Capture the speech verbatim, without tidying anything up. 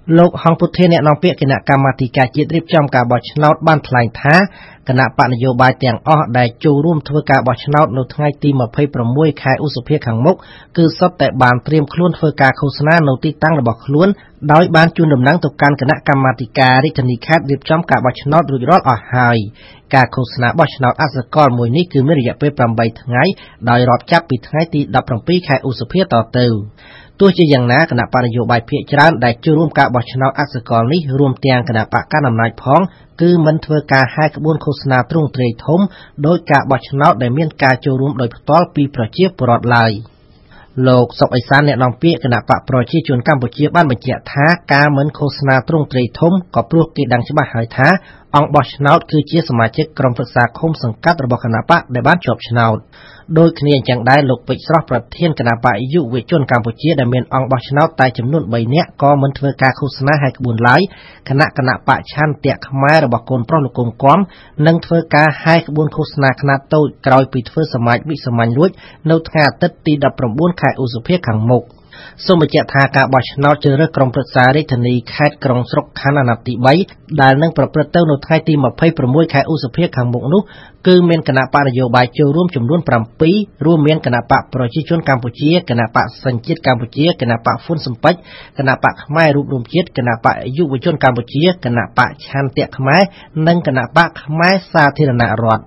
លោកហងពុធាអ្នកនាំពាក្យគណៈកម្មាធិការជាតិរៀបចំការបោះឆ្នោតបានថ្លែងថាគណៈបកនយោបាយទាំងអស់ដែលចូលរួមធ្វើការបោះឆ្នោតនៅថ្ងៃទីยี่สิบหกខែឧសភាខាងមុខគឺសុទ្ធតែបានត្រៀមខ្លួនធ្វើការឃោសនានៅទីតាំងរបស់ខ្លួនដោយបានជូនដំណឹងទៅកាន់គណៈកម្មាធិការរាជធានីខេត្តរៀបចំការបោះឆ្នោតរួចរាល់អស់ហើយការឃោសនាបោះឆ្នោតអសកលមួយនេះគឺមានរយៈពេលแปดថ្ងៃដោយរាប់ចាប់ពីថ្ងៃទីสิบเจ็ดខែឧសភាតទៅទោះជាយ៉ាងណាគណៈបកនយោបាយភាគច្រើនដែលចូលរួមការបោះឆ្នោតអសកលនេះរួមទាំងគណៈបកកណ្ដាលអំណាចផងគឺមិនធ្វើការហែកក្បួនឃោសនាទ្រង់ទ្រាយធំដោយការបោះឆ្នោតដែលមានការចូលរួមដោយផ្ទាល់ពីប្រជាពលរដ្ឋឡើយលោកសុកអេសានអ្នកនាំពាក្យគណៈបកប្រជាជនកម្ពុជាបានបញ្ជាក់ថាការមិនឃោសនាទ្រង់ទ្រាយធំក៏ព្រោះគេដឹងច្បាស់ហើយថាអង្គបោះឆ្នោតគឺជាសមាជិកក្រុមប្រឹក្សាឃុំសង្កាត់របស់គណៈបកដែលបានជាប់ឆ្នោតដោយគ្នាអញ្ចឹងដែរលោកពេជ្រស្រស់ប្រធានគណៈបកយុវជនកម្ពុជាដែលមានអង្គបោះឆ្នោតតែចំនួនបីនាក់ក៏មិនធ្វើការឃោសនាហែកក្បួនឡើយគណៈគណៈបកឆន្ទៈខ្មែររបស់កូនប្រុសលោកកុងគំនឹងធ្វើការហែកក្បួនឃោសនាខ្នាតតូចក្រោយពីធ្វើសមាជវិសាមញ្ញរួចនៅថ្ងៃអាទិត្យទីสิบเก้าខែឧសភាខាងមុខសូមបញ្ជាក់ថាការបោះឆ្នោតជ្រើសរើសក្រុមប្រឹក្សារាជធានីខេត្តក្រុងស្រុកខណ្ឌអាណត្តិទីបីដែលនឹងប្រព្រឹត្តទៅនៅថ្ងៃទីยี่สิบหกខែឧសភាខាងមុខនោះគឺមានគណៈបកនយោបាយចូលរួមចំនួនbảyរួមមានគណៈបកប្រជាជនកម្ពុជាគណៈបកសញ្ជាតិកម្ពុជាគណៈបកហ្វុនសំពេចគណៈបកខ្មែររួបរวมជាតិគណៈបកយុវជនកម្ពុជាគណៈបកឆន្ទៈខ្មែរនិងគណៈបកខ្មែរសាធារណរដ្ឋ